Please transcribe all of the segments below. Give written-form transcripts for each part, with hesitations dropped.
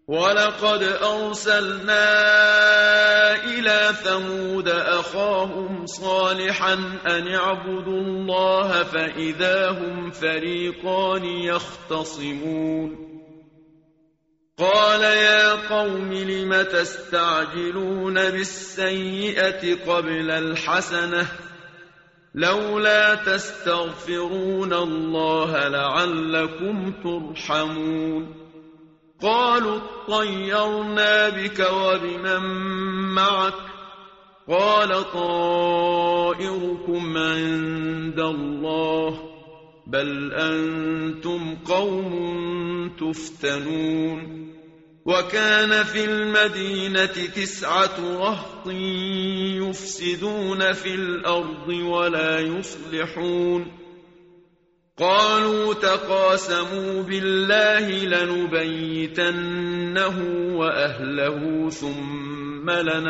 ولقد أرسلنا إلى ثمود أخاهم صالحا أن اعبدوا الله فإذا هم فريقان يختصمون قال يا قوم لم تستعجلون بالسيئة قبل الحسنة لولا تستغفرون الله لعلكم ترحمون قالوا اطيرنا بك وبمن معك قال طائركم عند الله بل أنتم قوم تفتنون وكان في المدينة 9 رهط يفسدون في الأرض ولا يصلحون قالوا تقاسموا بالله لنبيتنه وأهله ثم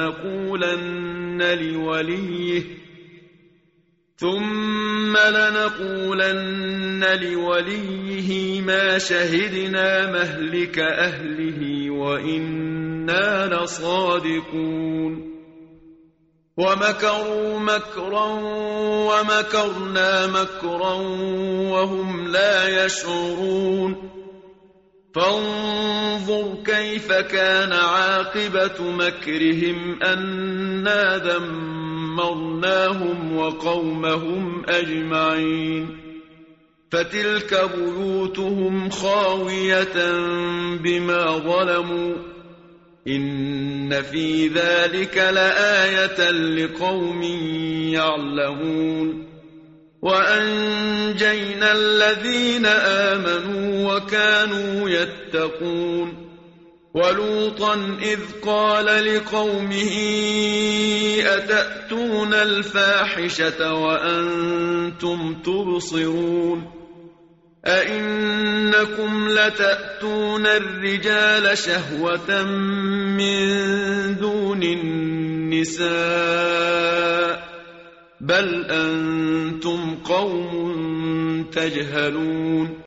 لنقولن لوليه ما شهدنا مهلك أهله وإنا لصادقون ومكروا مكرا ومكرنا مكرا وهم لا يشعرون فانظر كيف كان عاقبة مكرهم أنا دمرناهم وقومهم أجمعين فتلك بيوتهم خاوية بما ظلموا إن في ذلك لآية لقوم يعلمون وأنجينا الذين آمنوا وكانوا يتقون ولوطا إذ قال لقومه أتأتون الفاحشة وأنتم تبصرون أئنكم لتأتون الرجال شهوة من دون النساء بل أنتم قوم تجهلون